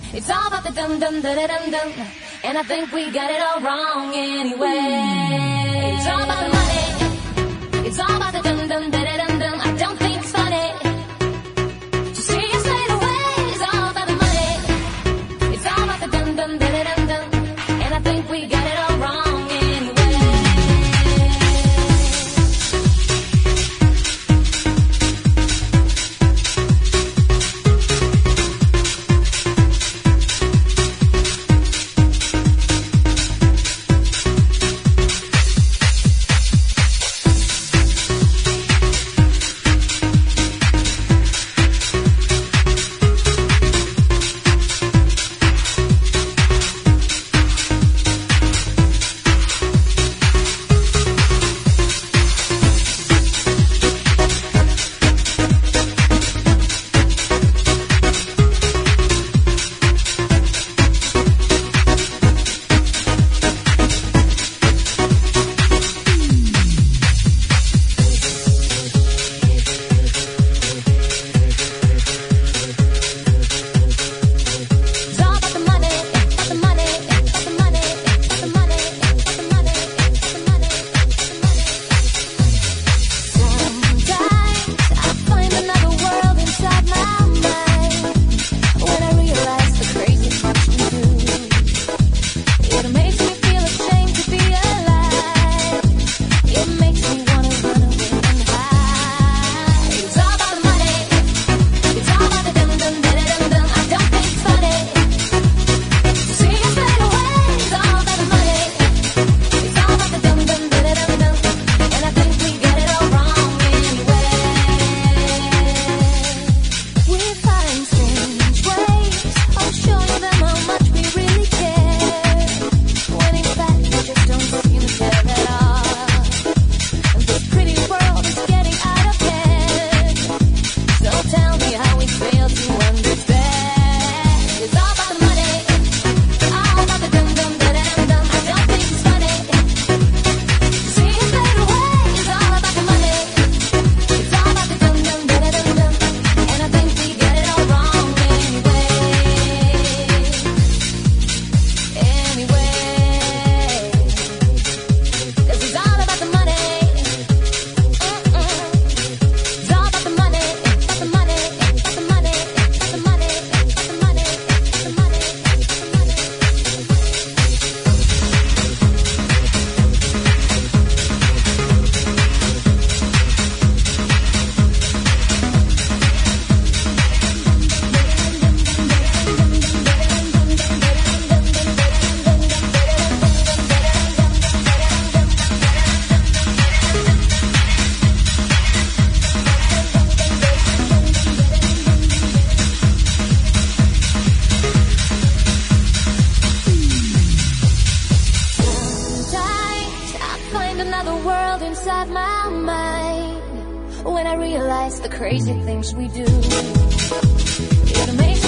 It's all about the dum dum da da dum dum, and I think we got it all wrong anyway. It's all about the money. It's all about the dum dum da da dum dum. I don't think it's funny to see us fade away. It's all about the money. It's all about the dum dum da da dum dum, and I think we got it all wrong anyway. Inside my mind, when I realize the crazy things we do, it'll make